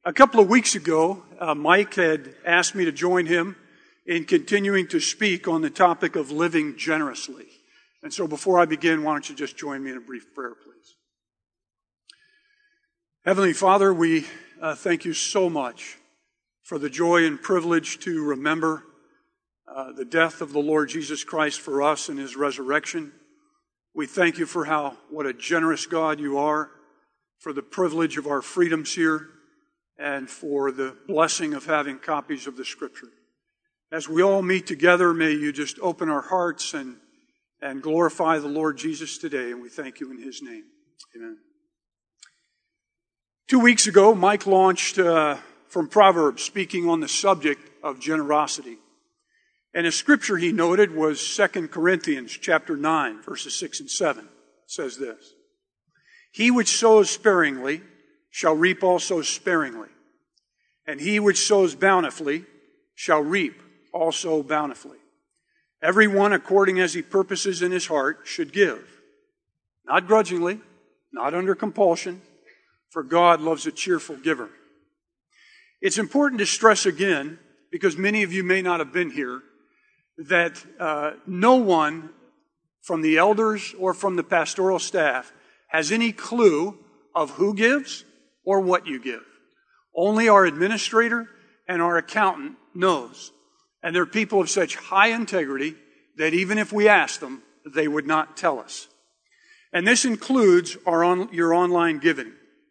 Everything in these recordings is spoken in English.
A couple of weeks ago, Mike had asked me to join him in continuing to speak on the topic of living generously. And so before I begin, why don't you just join me in a brief prayer, please. Heavenly Father, we thank you so much for the joy and privilege to remember the death of the Lord Jesus Christ for us and his resurrection. We thank you for what a generous God you are, for the privilege of our freedoms here, and for the blessing of having copies of the Scripture. As we all meet together, may you just open our hearts and glorify the Lord Jesus today, and we thank you in his name. Amen. 2 weeks ago, Mike launched from Proverbs, speaking on the subject of generosity. And a scripture he noted was 2 Corinthians chapter 9, verses 6 and 7. It says this: "He which sows sparingly shall reap also sparingly, and he which sows bountifully shall reap also bountifully. Everyone according as he purposes in his heart should give, not grudgingly, not under compulsion, for God loves a cheerful giver." It's important to stress again, because many of you may not have been here, that no one from the elders or from the pastoral staff has any clue of who gives or what you give. Only our administrator and our accountant knows. And they're people of such high integrity that even if we asked them, they would not tell us. And this includes your online giving.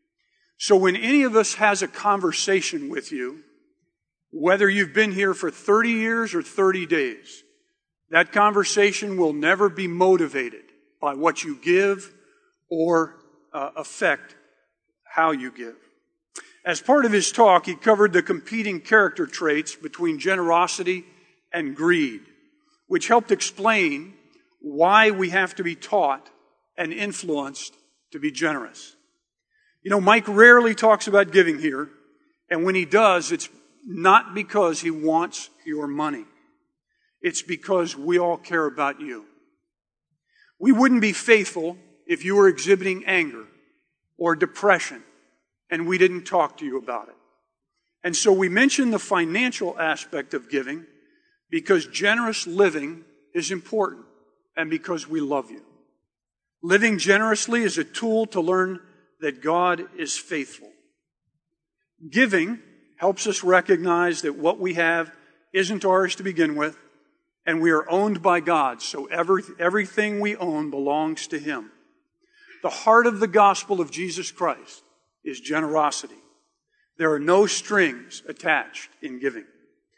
So when any of us has a conversation with you, whether you've been here for 30 years or 30 days, that conversation will never be motivated by what you give or affect how you give. As part of his talk, he covered the competing character traits between generosity and greed, which helped explain why we have to be taught and influenced to be generous. You know, Mike rarely talks about giving here, and when he does, it's not because he wants your money. It's because we all care about you. We wouldn't be faithful if you were exhibiting anger or depression and we didn't talk to you about it. And so we mention the financial aspect of giving because generous living is important and because we love you. Living generously is a tool to learn that God is faithful. Giving helps us recognize that what we have isn't ours to begin with, and we are owned by God, so everything we own belongs to him. The heart of the gospel of Jesus Christ is generosity. There are no strings attached in giving.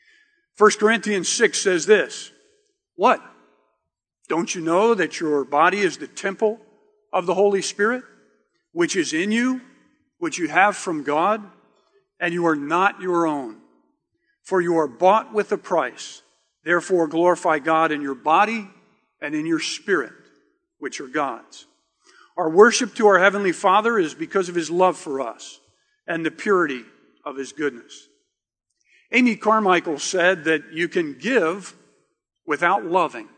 1 Corinthians 6 says this: "What? Don't you know that your body is the temple of the Holy Spirit, which is in you, which you have from God, and you are not your own? For you are bought with a price. Therefore glorify God in your body and in your spirit, which are God's." Our worship to our Heavenly Father is because of his love for us and the purity of his goodness. Amy Carmichael said that you can give without loving,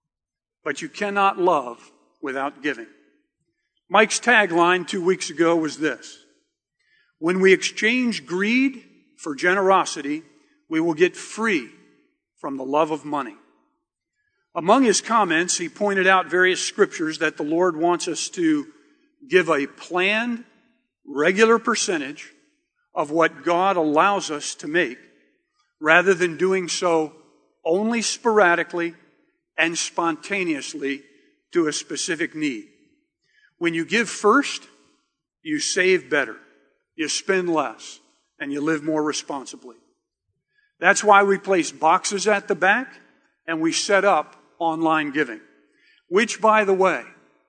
but you cannot love without giving. Mike's tagline 2 weeks ago was this: "When we exchange greed for generosity, we will get free from the love of money." Among his comments, he pointed out various scriptures that the Lord wants us to give a planned, regular percentage of what God allows us to make, rather than doing so only sporadically and spontaneously to a specific need. When you give first, you save better, you spend less, and you live more responsibly. That's why we place boxes at the back and we set up online giving, which, by the way,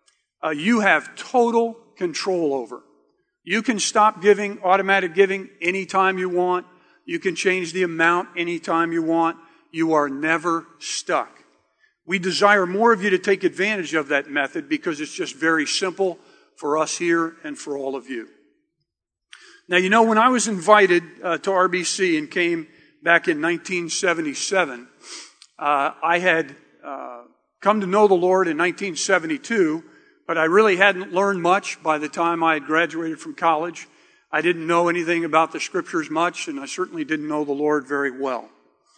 you have total control over. You can stop giving, automatic giving, anytime you want. You can change the amount anytime you want. You are never stuck. We desire more of you to take advantage of that method because it's just very simple for us here and for all of you. Now, you know, when I was invited to RBC and came back in 1977, I had come to know the Lord in 1972, but I really hadn't learned much by the time I had graduated from college. I didn't know anything about the Scriptures much, and I certainly didn't know the Lord very well.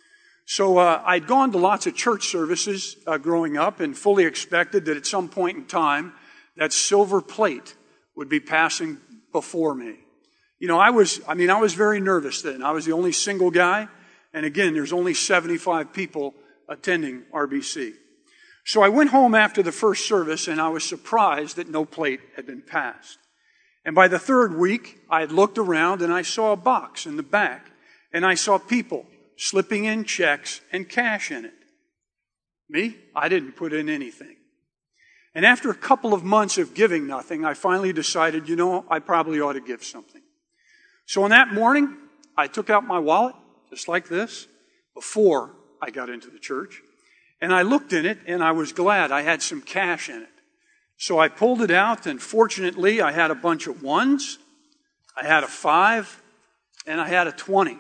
So I'd gone to lots of church services growing up and fully expected that at some point in time that silver plate would be passing before me. You know, I was very nervous then. I was the only single guy, and again, there's only 75 people attending RBC. So I went home after the first service, and I was surprised that no plate had been passed. And by the third week, I had looked around and I saw a box in the back, and I saw people slipping in checks and cash in it. Me? I didn't put in anything. And after a couple of months of giving nothing, I finally decided, I probably ought to give something. So on that morning, I took out my wallet, just like this, before I got into the church, and I looked in it, and I was glad I had some cash in it. So I pulled it out, and fortunately, I had a bunch of ones, I had a 5, and I had a 20.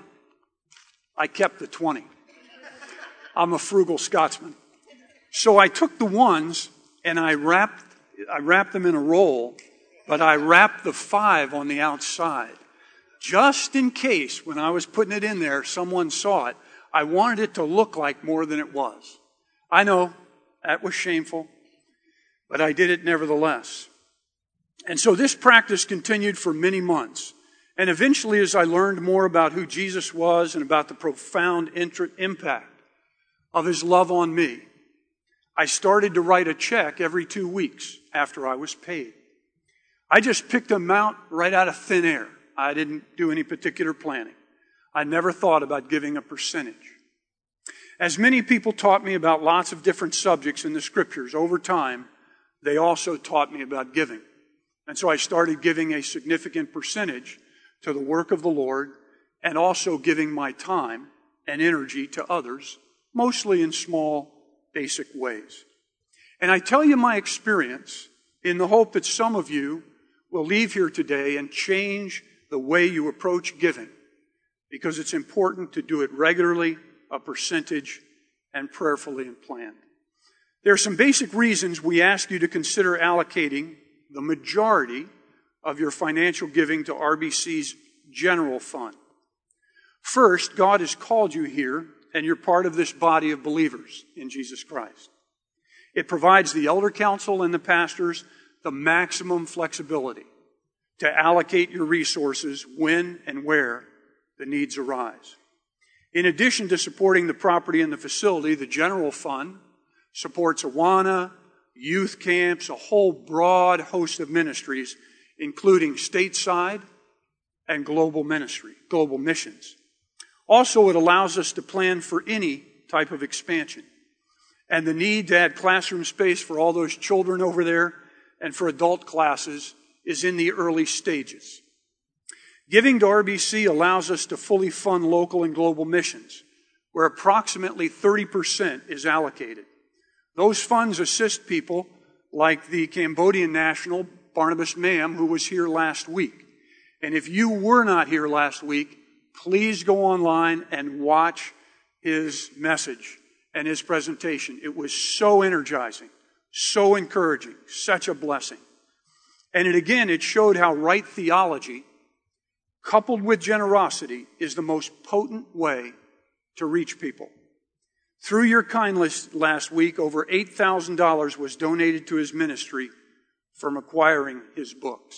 I kept the 20. I'm a frugal Scotsman. So I took the ones, and I wrapped them in a roll, but I wrapped the 5 on the outside. Just in case, when I was putting it in there, someone saw it. I wanted it to look like more than it was. I know, that was shameful, but I did it nevertheless. And so this practice continued for many months. And eventually, as I learned more about who Jesus was and about the profound impact of His love on me, I started to write a check every 2 weeks after I was paid. I just picked them out right out of thin air. I didn't do any particular planning. I never thought about giving a percentage. As many people taught me about lots of different subjects in the Scriptures over time, they also taught me about giving. And so I started giving a significant percentage to the work of the Lord, and also giving my time and energy to others, mostly in small, basic ways. And I tell you my experience in the hope that some of you will leave here today and change the way you approach giving, because it's important to do it regularly, a percentage, and prayerfully and planned. There are some basic reasons we ask you to consider allocating the majority of your financial giving to RBC's general fund. First, God has called you here, and you're part of this body of believers in Jesus Christ. It provides the elder council and the pastors the maximum flexibility to allocate your resources when and where the needs arise. In addition to supporting the property and the facility, the general fund supports Awana, youth camps, a whole broad host of ministries, including stateside and global missions. Also, it allows us to plan for any type of expansion. And the need to add classroom space for all those children over there and for adult classes is in the early stages. Giving to RBC allows us to fully fund local and global missions, where approximately 30% is allocated. Those funds assist people like the Cambodian national Barnabas Mam, who was here last week. And if you were not here last week, please go online and watch his message and his presentation. It was so energizing, so encouraging, such a blessing. And it showed how right theology, coupled with generosity, is the most potent way to reach people. Through your kindness last week, over $8,000 was donated to his ministry from acquiring his books.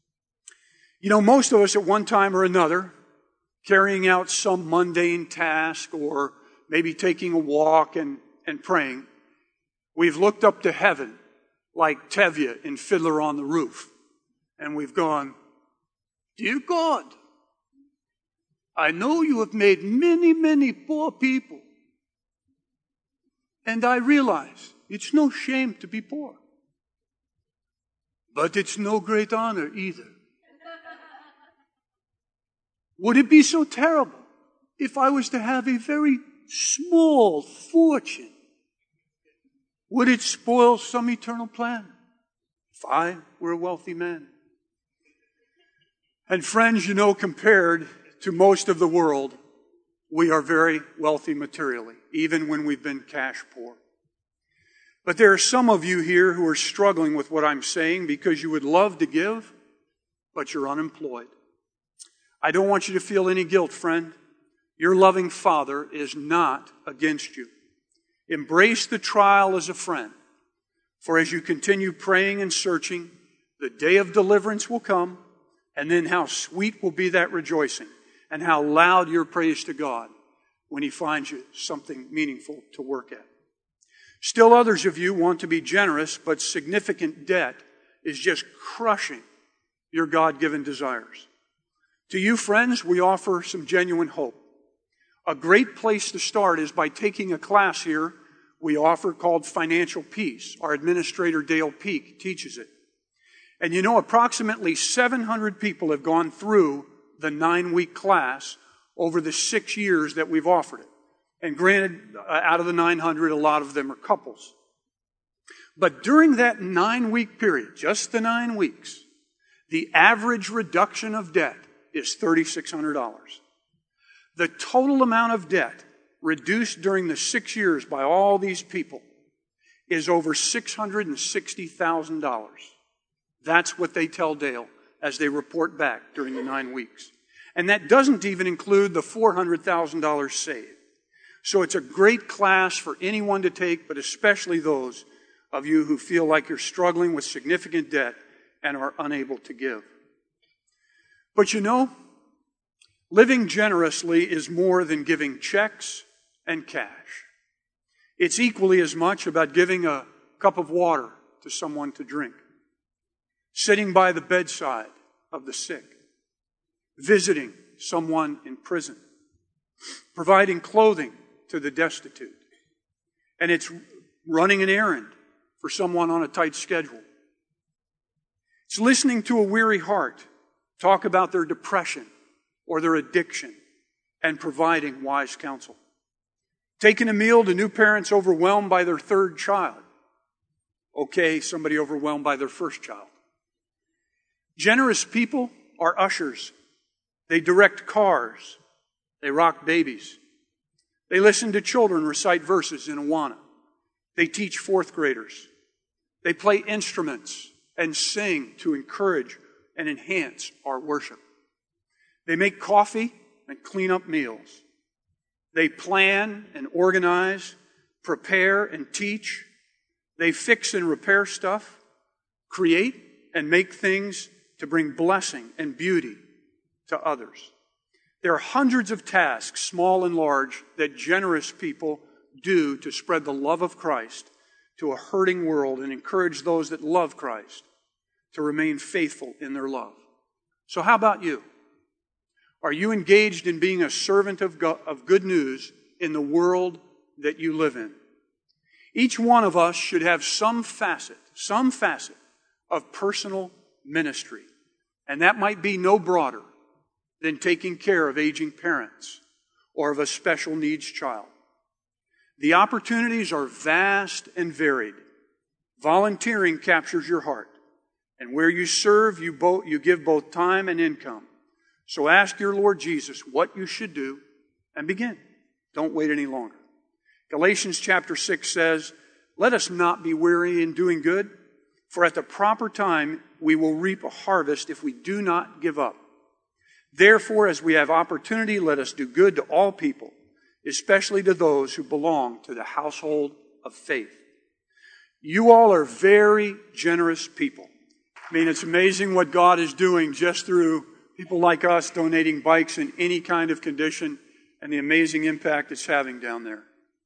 You know, most of us at one time or another, carrying out some mundane task or maybe taking a walk and praying, we've looked up to heaven like Tevye in Fiddler on the Roof, and we've gone, "Dear God, I know you have made many, many poor people, and I realize it's no shame to be poor, but it's no great honor either. Would it be so terrible if I was to have a very small fortune? Would it spoil some eternal plan if I were a wealthy man?" And friends, you know, compared to most of the world, we are very wealthy materially, even when we've been cash poor. But there are some of you here who are struggling with what I'm saying because you would love to give, but you're unemployed. I don't want you to feel any guilt, friend. Your loving Father is not against you. Embrace the trial as a friend. For as you continue praying and searching, the day of deliverance will come, and then how sweet will be that rejoicing, and how loud your praise to God when He finds you something meaningful to work at. Still others of you want to be generous, but significant debt is just crushing your God-given desires. To you, friends, we offer some genuine hope. A great place to start is by taking a class here we offer called Financial Peace. Our administrator, Dale Peak, teaches it. And you know, approximately 700 people have gone through the 9-week class over the 6 years that we've offered it. And granted, out of the 900, a lot of them are couples. But during that 9-week period, just the 9 weeks, the average reduction of debt is $3,600. The total amount of debt reduced during the 6 years by all these people is over $660,000. That's what they tell Dale as they report back during the 9 weeks. And that doesn't even include the $400,000 saved. So it's a great class for anyone to take, but especially those of you who feel like you're struggling with significant debt and are unable to give. But you know, living generously is more than giving checks and cash. It's equally as much about giving a cup of water to someone to drink, sitting by the bedside of the sick, visiting someone in prison, providing clothing to the destitute. And it's running an errand for someone on a tight schedule. It's listening to a weary heart talk about their depression or their addiction and providing wise counsel. Taking a meal to new parents overwhelmed by their third child. Okay, somebody overwhelmed by their first child. Generous people are ushers. They direct cars. They rock babies. They listen to children recite verses in Awana. They teach fourth graders. They play instruments and sing to encourage and enhance our worship. They make coffee and clean up meals. They plan and organize, prepare and teach. They fix and repair stuff, create and make things to bring blessing and beauty to others. There are hundreds of tasks, small and large, that generous people do to spread the love of Christ to a hurting world and encourage those that love Christ to remain faithful in their love. So how about you? Are you engaged in being a servant of good news in the world that you live in? Each one of us should have some facet of personal ministry. And that might be no broader than taking care of aging parents or of a special needs child. The opportunities are vast and varied. Volunteering captures your heart. And where you serve, you give both time and income. So ask your Lord Jesus what you should do and begin. Don't wait any longer. Galatians chapter 6 says, "Let us not be weary in doing good, for at the proper time we will reap a harvest if we do not give up. Therefore, as we have opportunity, let us do good to all people, especially to those who belong to the household of faith." You all are very generous people. I mean, it's amazing what God is doing just through people like us donating bikes in any kind of condition and the amazing impact it's having down there.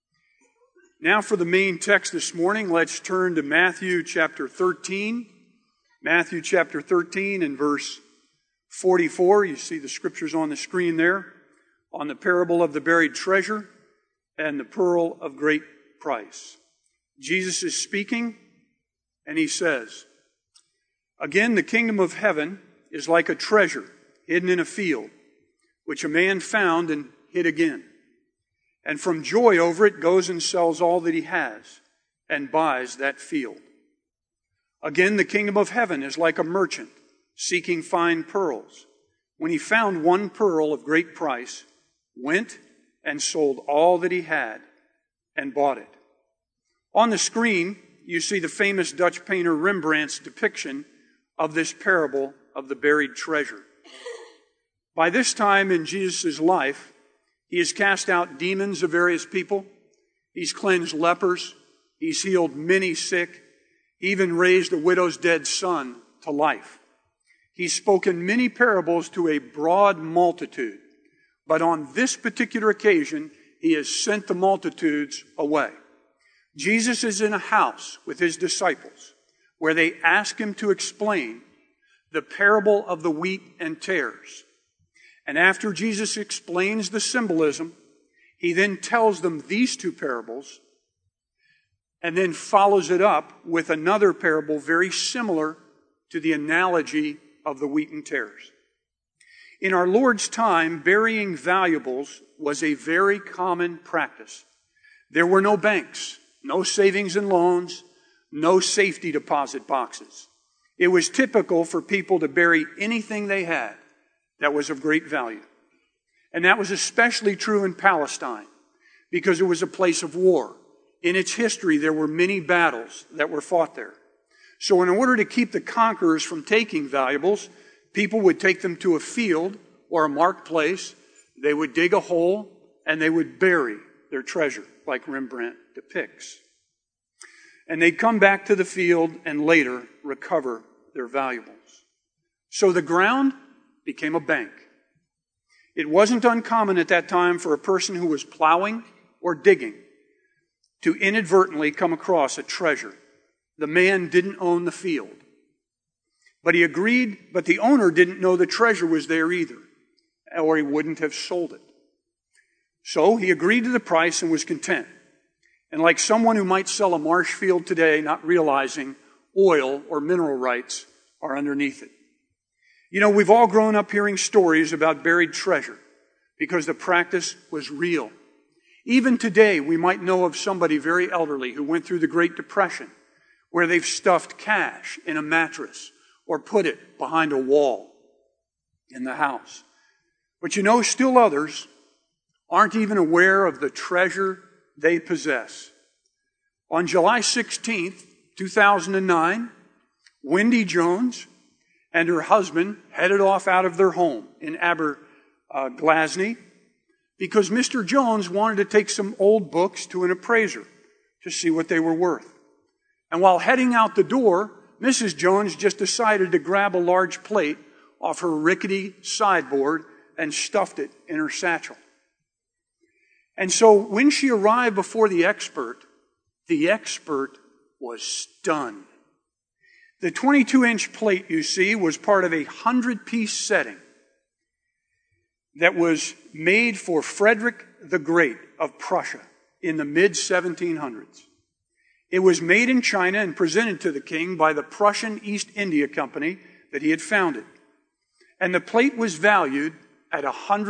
Now for the main text this morning, let's turn to Matthew chapter 13. Matthew chapter 13 and verse 44. You see the scriptures on the screen there on the parable of the buried treasure and the pearl of great price. Jesus is speaking and he says, "Again, the kingdom of heaven is like a treasure hidden in a field, which a man found and hid again. And from joy over it goes and sells all that he has and buys that field. Again, the kingdom of heaven is like a merchant seeking fine pearls. When he found one pearl of great price, went and sold all that he had and bought it." On the screen, you see the famous Dutch painter Rembrandt's depiction of this parable of the buried treasure. By this time in Jesus' life, he has cast out demons of various people. He's cleansed lepers. He's healed many sick. He even raised a widow's dead son to life. He's spoken many parables to a broad multitude. But on this particular occasion, he has sent the multitudes away. Jesus is in a house with his disciples where they ask him to explain the parable of the wheat and tares. And after Jesus explains the symbolism, he then tells them these two parables and then follows it up with another parable very similar to the analogy of the wheat and tares. In our Lord's time, burying valuables was a very common practice. There were no banks, no savings and loans, no safety deposit boxes. It was typical for people to bury anything they had that was of great value. And that was especially true in Palestine because it was a place of war. In its history, there were many battles that were fought there. So in order to keep the conquerors from taking valuables, people would take them to a field or a marked place. They would dig a hole and they would bury their treasure, like Rembrandt depicts. And they'd come back to the field and later recover their valuables. So the ground became a bank. It wasn't uncommon at that time for a person who was plowing or digging to inadvertently come across a treasure. The man didn't own the field. But the owner didn't know the treasure was there either, or he wouldn't have sold it. So he agreed to the price and was content. And like someone who might sell a marsh field today, not realizing oil or mineral rights are underneath it. You know, we've all grown up hearing stories about buried treasure because the practice was real. Even today, we might know of somebody very elderly who went through the Great Depression where they've stuffed cash in a mattress or put it behind a wall in the house. But you know, still others aren't even aware of the treasure they possess. On July 16th, 2009, Wendy Jones and her husband headed off out of their home in Aberglasney because Mr. Jones wanted to take some old books to an appraiser to see what they were worth. And while heading out the door, Mrs. Jones just decided to grab a large plate off her rickety sideboard and stuffed it in her satchel. And so when she arrived before the expert was stunned. The 22-inch plate, you see, was part of a 100-piece setting that was made for Frederick the Great of Prussia in the mid-1700s. It was made in China and presented to the king by the Prussian East India Company that he had founded. And the plate was valued at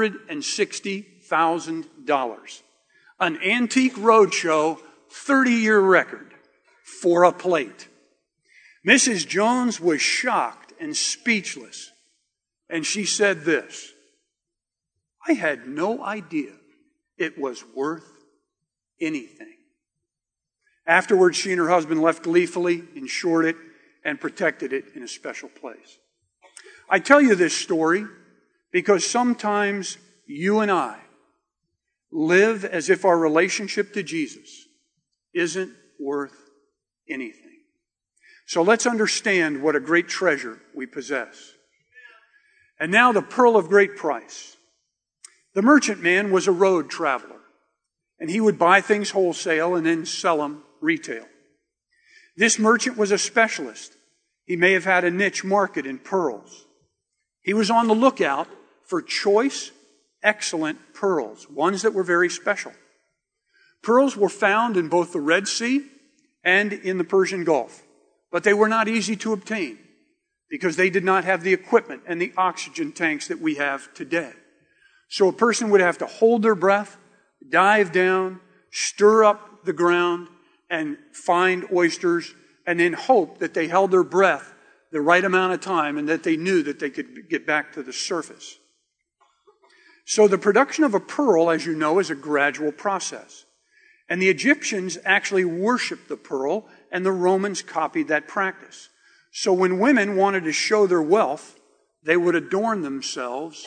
$160,000. An Antique Roadshow 30-year record for a plate. Mrs. Jones was shocked and speechless. And she said this, "I had no idea it was worth anything." Afterwards, she and her husband left gleefully, insured it, and protected it in a special place. I tell you this story because sometimes you and I live as if our relationship to Jesus isn't worth anything. So let's understand what a great treasure we possess. And now the pearl of great price. The merchant man was a road traveler, and he would buy things wholesale and then sell them retail. This merchant was a specialist. He may have had a niche market in pearls. He was on the lookout for choice, excellent pearls, ones that were very special. Pearls were found in both the Red Sea and in the Persian Gulf, but they were not easy to obtain because they did not have the equipment and the oxygen tanks that we have today. So a person would have to hold their breath, dive down, stir up the ground, and find oysters, and then hope that they held their breath the right amount of time and that they knew that they could get back to the surface. So the production of a pearl, as you know, is a gradual process. And the Egyptians actually worshiped the pearl, and the Romans copied that practice. So when women wanted to show their wealth, they would adorn themselves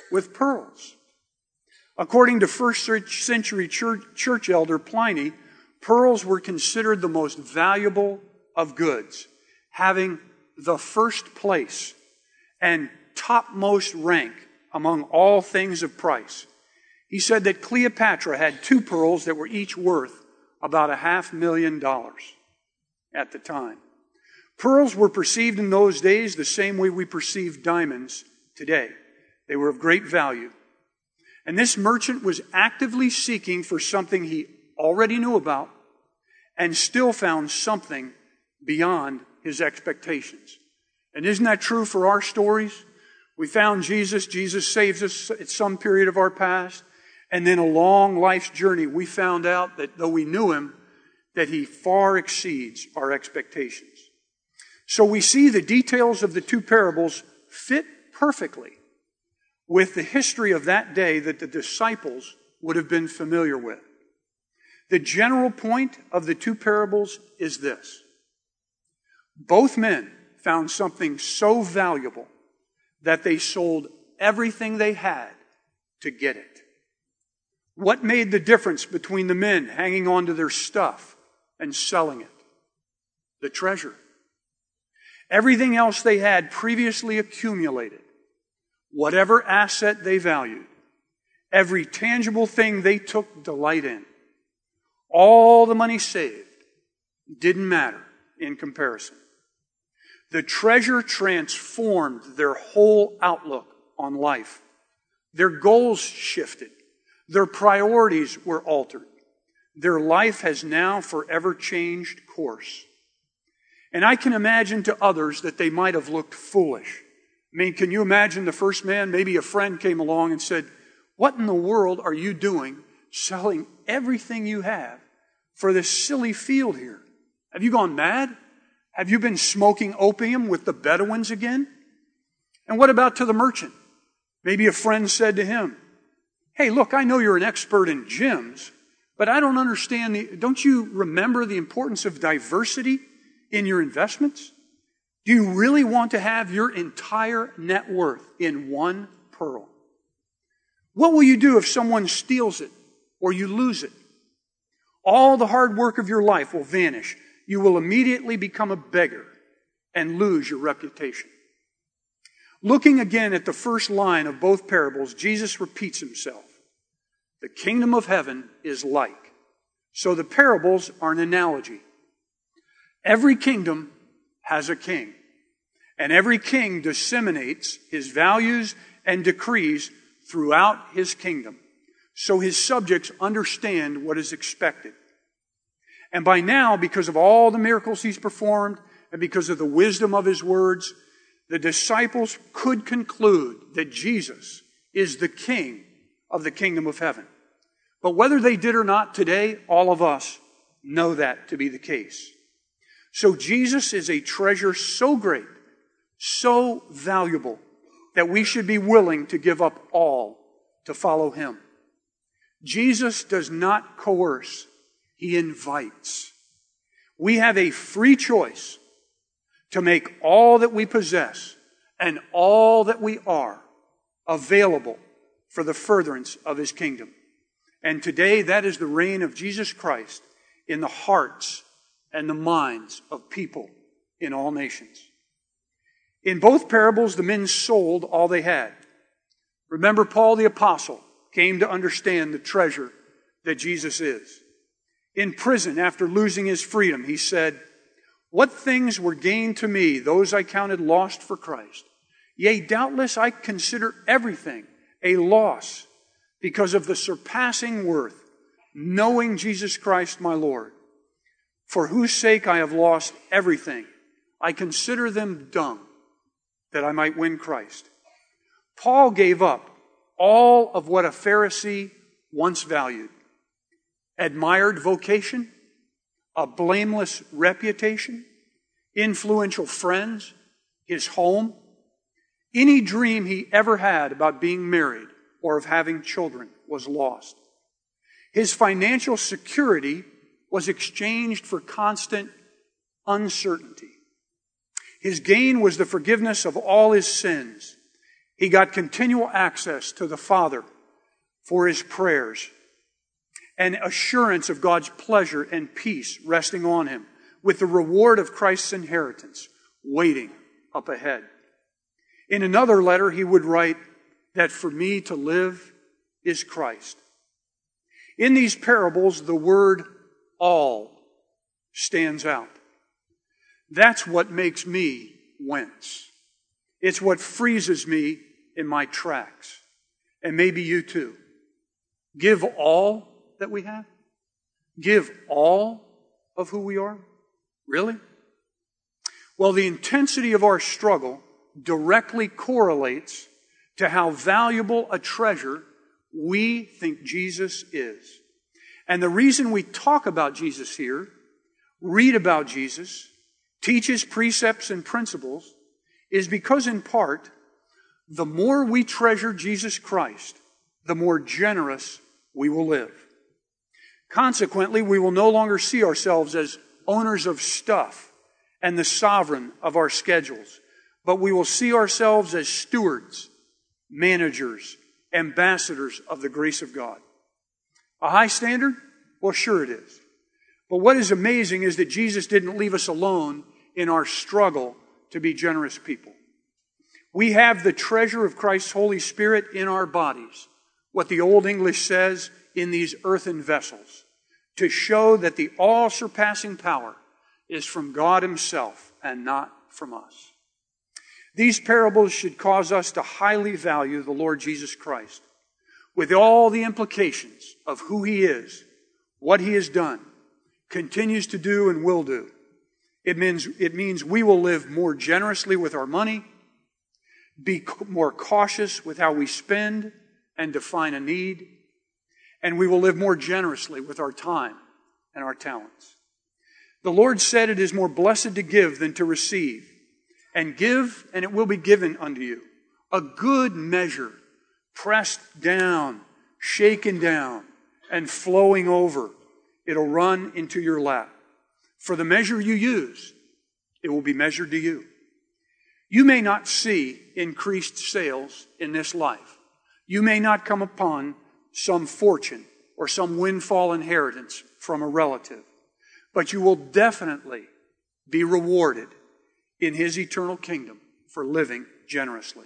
with pearls. According to first century church elder Pliny, pearls were considered the most valuable of goods, having the first place and topmost rank among all things of price. He said that Cleopatra had 2 pearls that were each worth about $500,000 at the time. Pearls were perceived in those days the same way we perceive diamonds today. They were of great value. And this merchant was actively seeking for something he already knew about and still found something beyond his expectations. And isn't that true for our stories? We found Jesus. Jesus saves us at some period of our past. And then along life's journey, we found out that though we knew him, that he far exceeds our expectations. So we see the details of the 2 parables fit perfectly with the history of that day that the disciples would have been familiar with. The general point of the 2 parables is this. Both men found something so valuable that they sold everything they had to get it. What made the difference between the men hanging on to their stuff and selling it? The treasure. Everything else they had previously accumulated, whatever asset they valued, every tangible thing they took delight in, all the money saved didn't matter in comparison. The treasure transformed their whole outlook on life. Their goals shifted. Their priorities were altered. Their life has now forever changed course. And I can imagine to others that they might have looked foolish. I mean, can you imagine the first man? Maybe a friend came along and said, "What in the world are you doing selling everything you have for this silly field here? Have you gone mad? Have you been smoking opium with the Bedouins again?" And what about to the merchant? Maybe a friend said to him, "Hey, look, I know you're an expert in gyms, but I don't understand. Don't you remember the importance of diversity in your investments? Do you really want to have your entire net worth in one pearl? What will you do if someone steals it or you lose it? All the hard work of your life will vanish. You will immediately become a beggar and lose your reputation." Looking again at the first line of both parables, Jesus repeats himself. The kingdom of heaven is like. So the parables are an analogy. Every kingdom has a king, and every king disseminates his values and decrees throughout his kingdom, so his subjects understand what is expected. And by now, because of all the miracles he's performed, and because of the wisdom of his words, the disciples could conclude that Jesus is the king of the kingdom of heaven. But whether they did or not today, all of us know that to be the case. So Jesus is a treasure so great, so valuable, that we should be willing to give up all to follow him. Jesus does not coerce, he invites. We have a free choice to make all that we possess and all that we are available for the furtherance of his kingdom. And today, that is the reign of Jesus Christ in the hearts and the minds of people in all nations. In both parables, the men sold all they had. Remember, Paul the apostle came to understand the treasure that Jesus is. In prison, after losing his freedom, he said, "What things were gained to me, those I counted lost for Christ. Yea, doubtless I consider everything a loss because of the surpassing worth, knowing Jesus Christ my Lord, for whose sake I have lost everything. I consider them dung, that I might win Christ." Paul gave up all of what a Pharisee once valued. Admired vocation, a blameless reputation, influential friends, his home, any dream he ever had about being married or of having children was lost. His financial security was exchanged for constant uncertainty. His gain was the forgiveness of all his sins. He got continual access to the Father for his prayers and assurance of God's pleasure and peace resting on him, with the reward of Christ's inheritance waiting up ahead. In another letter, he would write that for me to live is Christ. In these parables, the word all stands out. That's what makes me wince. It's what freezes me in my tracks. And maybe you too. Give all that we have? Give all of who we are? Really? Well, the intensity of our struggle directly correlates to how valuable a treasure we think Jesus is. And the reason we talk about Jesus here, read about Jesus, teach his precepts and principles, is because in part, the more we treasure Jesus Christ, the more generous we will live. Consequently, we will no longer see ourselves as owners of stuff and the sovereign of our schedules, but we will see ourselves as stewards, managers, ambassadors of the grace of God. A high standard? Well, sure it is. But what is amazing is that Jesus didn't leave us alone in our struggle to be generous people. We have the treasure of Christ's Holy Spirit in our bodies, what the Old English says, in these earthen vessels, to show that the all-surpassing power is from God himself and not from us. These parables should cause us to highly value the Lord Jesus Christ, with all the implications of who he is, what he has done, continues to do, and will do. It means we will live more generously with our money, be more cautious with how we spend and define a need, and we will live more generously with our time and our talents. The Lord said it is more blessed to give than to receive. And give, and it will be given unto you. A good measure, pressed down, shaken down, and flowing over. It'll run into your lap. For the measure you use, it will be measured to you. You may not see increased sales in this life. You may not come upon some fortune or some windfall inheritance from a relative. But you will definitely be rewarded in his eternal kingdom for living generously.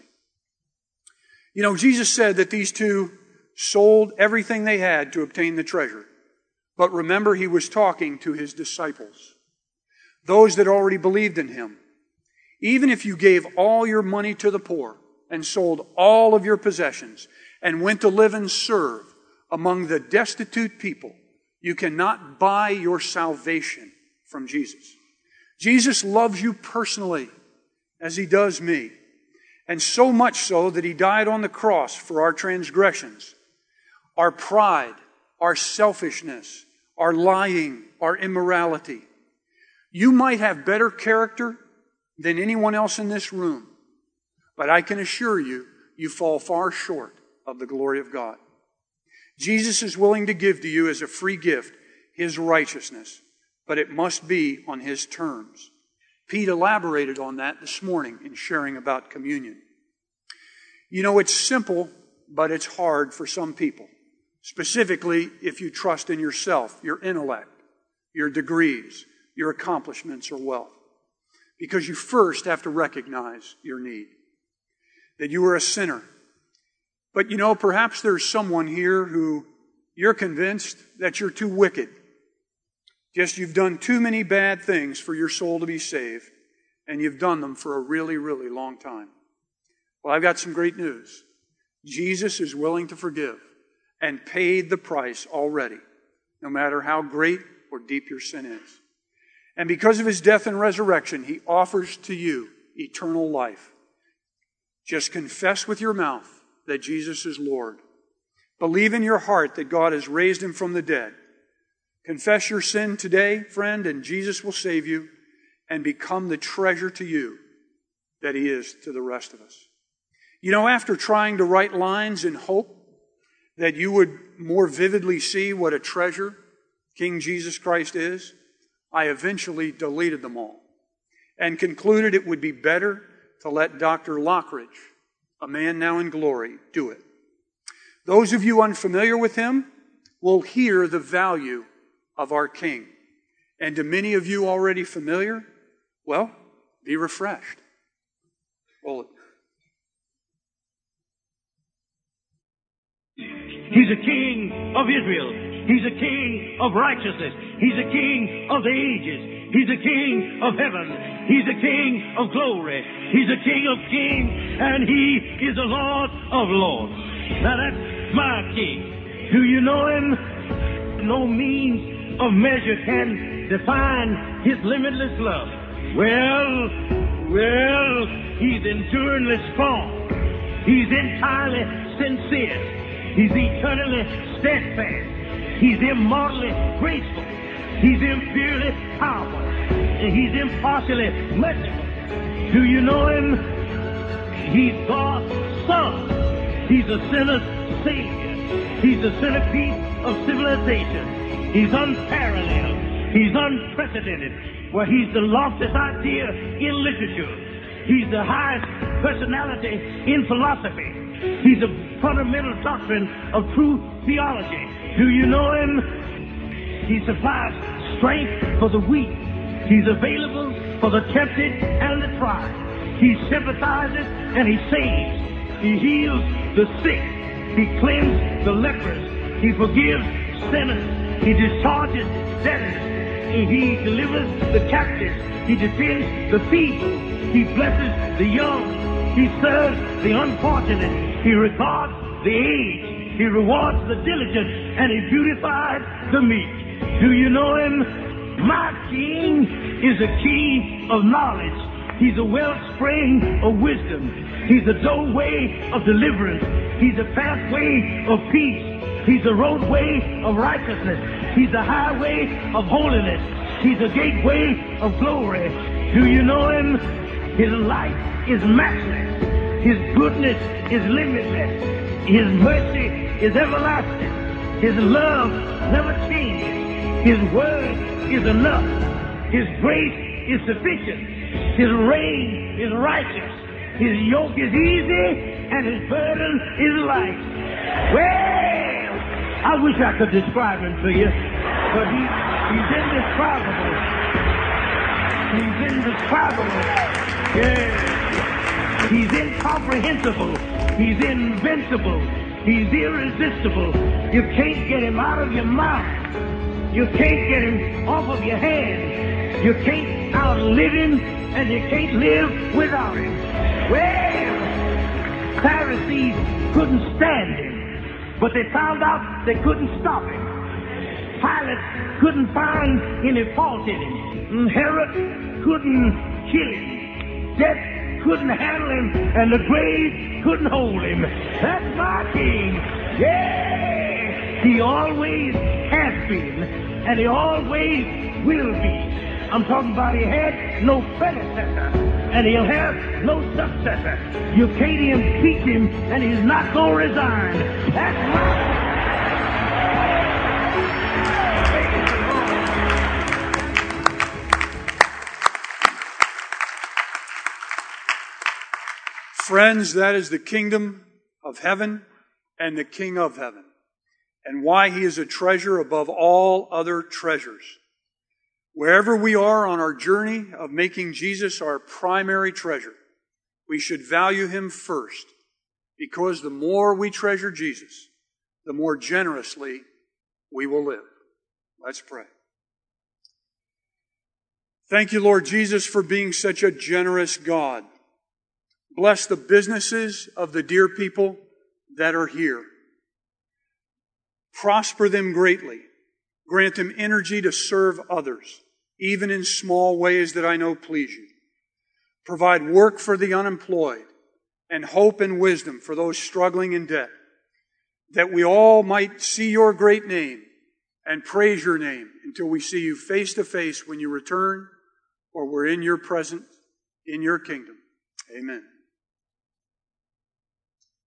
You know, Jesus said that these two sold everything they had to obtain the treasure. But remember, he was talking to his disciples, those that already believed in him. Even if you gave all your money to the poor and sold all of your possessions and went to live and serve among the destitute people, you cannot buy your salvation from Jesus. Jesus loves you personally, as he does me, and so much so that he died on the cross for our transgressions, our pride, our selfishness, our lying, our immorality. You might have better character than anyone else in this room, but I can assure you, you fall far short of the glory of God. Jesus is willing to give to you as a free gift his righteousness, but it must be on his terms. Pete elaborated on that this morning in sharing about communion. You know, it's simple, but it's hard for some people, specifically if you trust in yourself, your intellect, your degrees, your accomplishments, or wealth, because you first have to recognize your need, that you are a sinner. But you know, perhaps there's someone here who you're convinced that you're too wicked. Just you've done too many bad things for your soul to be saved, and you've done them for a really, really long time. Well, I've got some great news. Jesus is willing to forgive and paid the price already, no matter how great or deep your sin is. And because of his death and resurrection, he offers to you eternal life. Just confess with your mouth that Jesus is Lord. Believe in your heart that God has raised him from the dead. Confess your sin today, friend, and Jesus will save you and become the treasure to you that he is to the rest of us. You know, after trying to write lines in hope that you would more vividly see what a treasure King Jesus Christ is, I eventually deleted them all and concluded it would be better to let Dr. Lockridge a man now in glory, do it. Those of you unfamiliar with him will hear the value of our King. And to many of you already familiar, well, be refreshed. Roll it. He's a king of Israel. He's a king of righteousness. He's a king of the ages. He's a king of heaven. He's a king of glory. He's a king of kings. And he is the Lord of lords. Now that's my king. Do you know him? No means of measure can define his limitless love. Well, he's enduringly strong. He's entirely sincere. He's eternally steadfast. He's immortally graceful. He's imperially powerful. And he's impartially merciful. Do you know him? He's God's Son. He's a sinner's Savior. He's the centerpiece of civilization. He's unparalleled. He's unprecedented. Well, he's the loftiest idea in literature. He's the highest personality in philosophy. He's a fundamental doctrine of true theology. Do you know him? He supplies strength for the weak. He's available for the tempted and the tried. He sympathizes and he saves. He heals the sick. He cleanses the lepers. He forgives sinners. He discharges debtors. He delivers the captives. He defends the feeble. He blesses the young. He serves the unfortunate. He regards the aged. He rewards the diligent. And he beautifies the meek. Do you know him? My King is a key of knowledge. He's a wellspring of wisdom. He's a doorway of deliverance. He's a pathway of peace. He's a roadway of righteousness. He's a highway of holiness. He's a gateway of glory. Do you know him? His light is matchless. His goodness is limitless. His mercy is everlasting. His love never changes. His word is enough. His grace is sufficient. His reign is righteous. His yoke is easy and his burden is light. Well, I wish I could describe him to you, but he's indescribable. He's indescribable. Yeah. He's incomprehensible. He's invincible. He's irresistible. You can't get him out of your mouth. You can't get him off of your hand. You can't outlive him, and you can't live without him. Well, Pharisees couldn't stand him, but they found out they couldn't stop him. Pilate couldn't find any fault in him. Herod couldn't kill him. Death couldn't handle him, and the grave couldn't hold him. That's my King. Yeah! He always has been, and he always will be. I'm talking about he had no predecessor, and he'll have no successor. You can't impeach him, and he's not going to resign. That's my Friends, that is the kingdom of heaven and the King of heaven, and why he is a treasure above all other treasures. Wherever we are on our journey of making Jesus our primary treasure, we should value him first, because the more we treasure Jesus, the more generously we will live. Let's pray. Thank you, Lord Jesus, for being such a generous God. Bless the businesses of the dear people that are here. Prosper them greatly. Grant them energy to serve others, even in small ways that I know please you. Provide work for the unemployed and hope and wisdom for those struggling in debt, that we all might see your great name and praise your name until we see you face to face when you return or we're in your presence, in your kingdom. Amen.